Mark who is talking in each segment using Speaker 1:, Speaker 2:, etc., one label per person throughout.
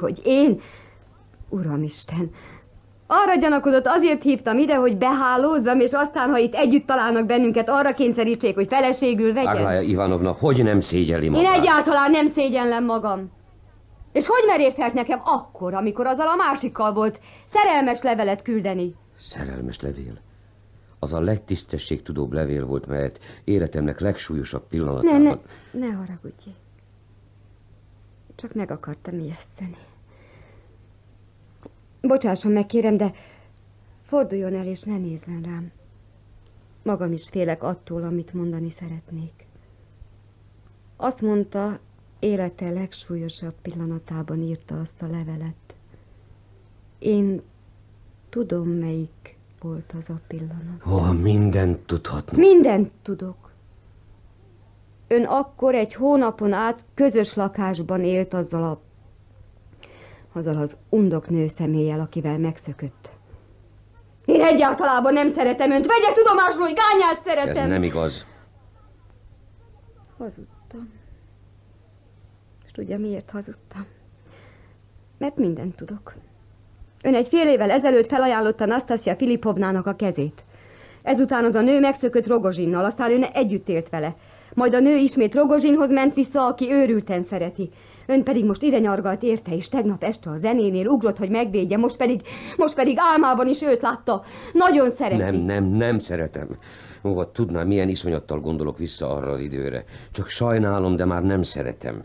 Speaker 1: hogy én... Uramisten, arra gyanakodott, azért hívtam ide, hogy behálózzam, és aztán, ha itt együtt találnak bennünket, arra kényszerítsék, hogy feleségül vegyen.
Speaker 2: Aglaja Ivanovna, hogy nem szégyelli magát?
Speaker 1: Én egyáltalán nem szégyellem magam. És hogy merészelt nekem akkor, amikor azzal a másikkal volt szerelmes levelet küldeni?
Speaker 2: Szerelmes levél? Az a legtisztességtudóbb levél volt, melyet életemnek legsúlyosabb pillanatában...
Speaker 1: Ne haragudj. Csak meg akartam ijeszteni. Bocsásson meg, kérem, de forduljon el és ne nézzen rám. Magam is félek attól, amit mondani szeretnék. Azt mondta, élete legsúlyosabb pillanatában írta azt a levelet. Én tudom, melyik volt az a pillanat.
Speaker 2: Mindent tudhatna.
Speaker 1: Mindent tudok. Ön akkor egy hónapon át közös lakásban élt azzal az undok nőszeméllyel, akivel megszökött. Én egyáltalában nem szeretem önt. Vegye tudomásul, hogy Gányát szeretem.
Speaker 2: Ez nem igaz.
Speaker 1: Hazudtam. És tudja, miért hazudtam? Mert mindent tudok. Ön egy fél évvel ezelőtt felajánlotta Nasztasja Filipovnának a kezét. Ezután az a nő megszökött Rogozsinnal, aztán ön együtt élt vele. Majd a nő ismét Rogozsinhoz ment vissza, aki őrülten szereti. Ön pedig most ide nyargalt érte, és tegnap este a zenénél ugrott, hogy megvédje, most pedig álmában is őt látta. Nagyon szereti.
Speaker 2: Nem szeretem. Tudnám, milyen iszonyattal gondolok vissza arra az időre. Csak sajnálom, de már nem szeretem.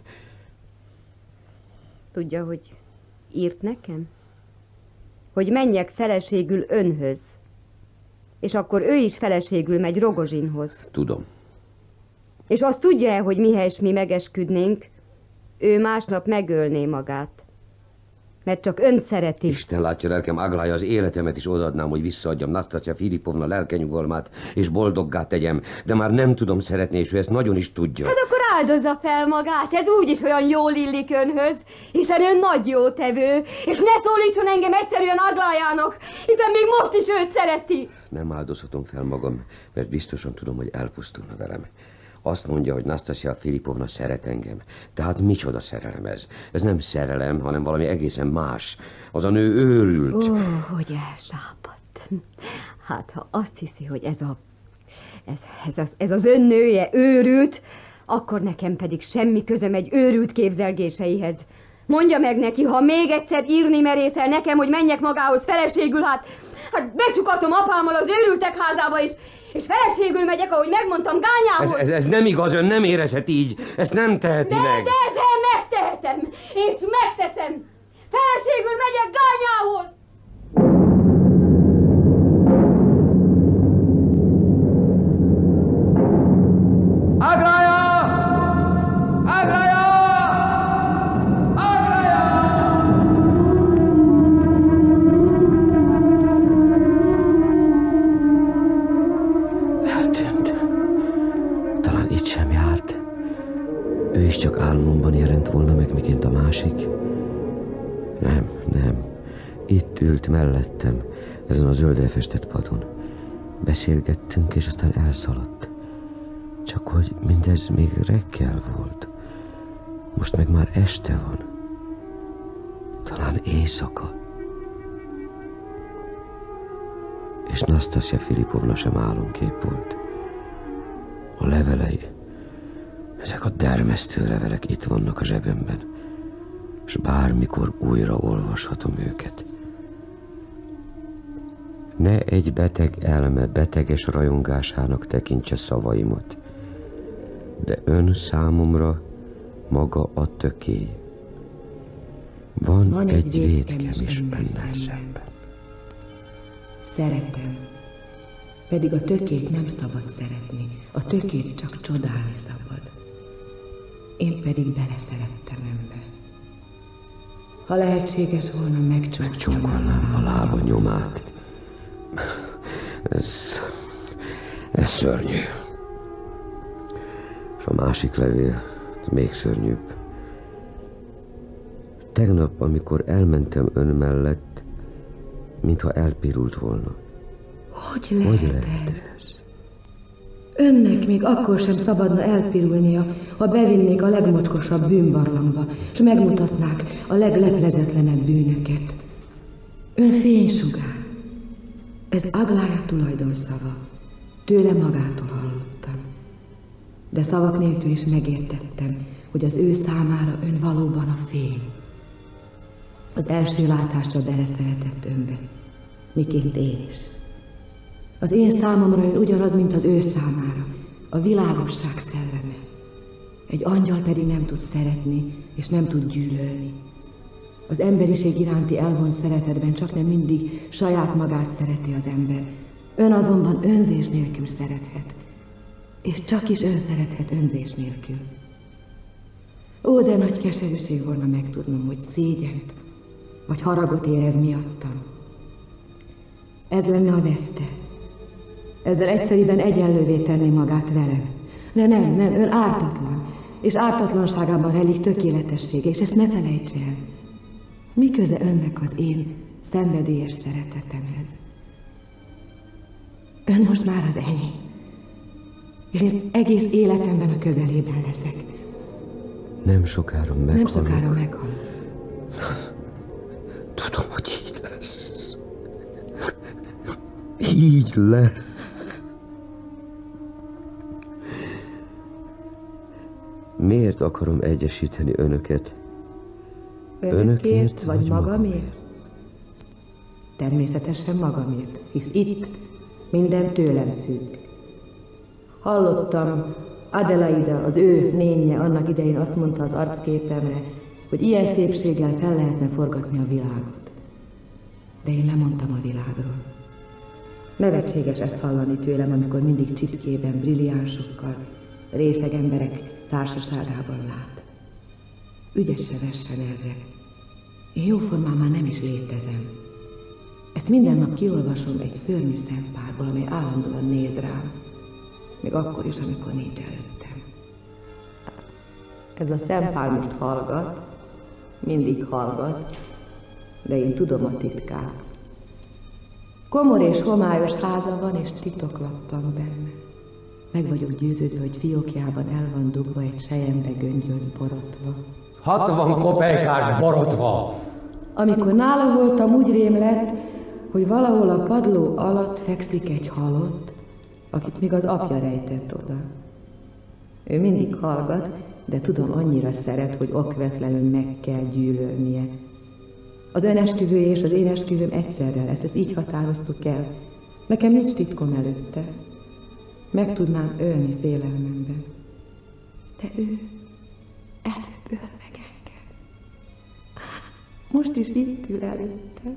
Speaker 1: Tudja, hogy írt nekem? Hogy menjek feleségül önhöz. És akkor ő is feleségül megy Rogozsinhoz.
Speaker 2: Tudom.
Speaker 1: És azt tudja-e, hogy mihelyes mi megesküdnénk, ő másnap megölné magát. Mert csak önt szereti.
Speaker 2: Isten látja, lelkem, Aglaja, az életemet is odaadnám, hogy visszaadjam Nasztasja Filipovna lelkenyugalmát, és boldoggá tegyem, de már nem tudom szeretni, és ő ezt nagyon is tudja.
Speaker 1: Hát akkor áldozza fel magát, ez úgyis olyan jól illik önhöz, hiszen ön nagy jótevő, és ne szólítson engem egyszerűen Aglajának, hiszen még most is őt szereti.
Speaker 2: Nem áldozhatom fel magam, mert biztosan tudom, hogy elpusztulna velem. Azt mondja, hogy Nasztasja Filipovna szeret engem. Tehát micsoda szerelem ez? Ez nem szerelem, hanem valami egészen más. Az a nő őrült.
Speaker 1: Hogy elsápadt. Hát, ha azt hiszi, hogy ez az ön nője őrült, akkor nekem pedig semmi közöm egy őrült képzelgéseihez. Mondja meg neki, ha még egyszer írni merészel nekem, hogy menjek magához feleségül, hát becsukatom apámmal az őrültek házába is, és feleségül megyek, ahogy megmondtam, Gányához.
Speaker 2: Ez nem igaz, ön nem érezhet így. Ezt nem teheti meg.
Speaker 1: De megtehetem, és megteszem. Feleségül megyek Gányához.
Speaker 2: Aglaja! Aglaja! Aglaja! Eltűnt. Talán itt sem járt. Ő is csak álmomban jelent volna meg, miként a másik. Nem. Itt ült mellettem, ezen a zöldre festett padon. Beszélgettünk, és aztán elszaladt. Csak hogy mindez még reggel volt. Most meg már este van. Talán éjszaka. És Nasztasja Filipovna sem álomkép volt. A levelei, ezek a dermesztő levelek itt vannak a zsebemben, és bármikor újra olvashatom őket. Ne egy beteg elme beteges rajongásának tekintse szavaimat, de ön számomra maga a tökély. Van egy vétkem is önnel szemben.
Speaker 3: Szeretem, pedig a tökét nem szabad szeretni, a tökét csak csodálni szabad. Én pedig beleszerettem önbe. Ha lehetséges volna,
Speaker 2: megcsókolnám a lába nyomát. Ez szörnyű. És a másik levél még szörnyűbb. Tegnap, amikor elmentem ön mellett, mintha elpirult volna.
Speaker 3: Hogy lehet ez? Önnek még akkor sem szabadna elpirulnia, ha bevinnék a legmocskosabb bűnbarlangba, és megmutatnák a legleplezetlenebb bűnöket. Ön fénysugár. Ez Aglája tulajdonszava. Tőle magától hallottam. De szavak nélkül is megértettem, hogy az ő számára ön valóban a fény. Az első látásra beleszeretett önbe, miként én is. Az én számomra ön ugyanaz, mint az ő számára, a világosság szelleme. Egy angyal pedig nem tud szeretni, és nem tud gyűlölni. Az emberiség iránti elvont szeretetben csak nem mindig saját magát szereti az ember. Ön azonban önzés nélkül szerethet, és csak is ön szerethet önzés nélkül. Ó, de nagy keserűség volna megtudnom, hogy szégyent, vagy haragot érez miattam. Ez lenne a veszte. Ezzel egyszerűen egyenlővé tenni magát velem. De nem, ön ártatlan, és ártatlanságában rejlik tökéletessége, és ezt ne felejts el. Mi köze önnek az én szenvedélyes szeretetemhez? Ön most már az enyém, és én egész életemben a közelében leszek.
Speaker 2: Nem sokára meghalok.
Speaker 3: Nem sokára meghalok.
Speaker 2: Tudom, hogy így lesz. Így lesz. Miért akarom egyesíteni önöket?
Speaker 3: Önökért vagy magamért? Természetesen magamért, hisz itt minden tőlem függ. Hallottam, Adelaida, az ő nénye annak idején azt mondta az arcképemre, hogy ilyen szépséggel fel lehetne forgatni a világot. De én lemondtam a világról. Nevetséges ezt hallani tőlem, amikor mindig csipkében, brilliánsokkal, részeg emberek társaságában lát. Ügyet se vessen erre. Én jóformán már nem is létezem. Ezt minden nap kiolvasom egy szörnyű szempárból, amely állandóan néz rám. Még akkor is, amikor nincs előttem. Ez a szempár most hallgat, mindig hallgat, de én tudom a titkát. Komor és homályos háza van, és titoklappan benne. Meg vagyok győződve, hogy fiókjában el van dugva egy selyembe göngyölt borotva.
Speaker 4: 60 kopejkás borotva!
Speaker 3: Amikor nála voltam, úgy rém lett, hogy valahol a padló alatt fekszik egy halott, akit még az apja rejtett oda. Ő mindig hallgat, de tudom, annyira szeret, hogy okvetlenül meg kell gyűlölnie. Az ön esküvője és az én esküvőm egyszerre lesz, ezt így határoztuk el. Nekem nincs titkom előtte. Meg tudnám ölni félelmemben. De ő előbb öl meg engem. Most is itt ül előttem.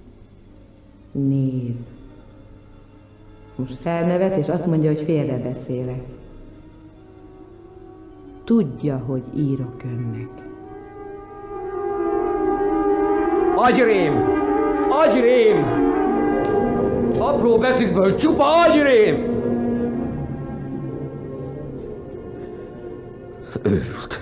Speaker 3: Nézd. Most felnevet, és azt mondja, hogy félrebeszélek. Tudja, hogy írok önnek.
Speaker 4: Agyrém! Agyrém! Apró betűkből csupa agyrém!
Speaker 2: Őrült.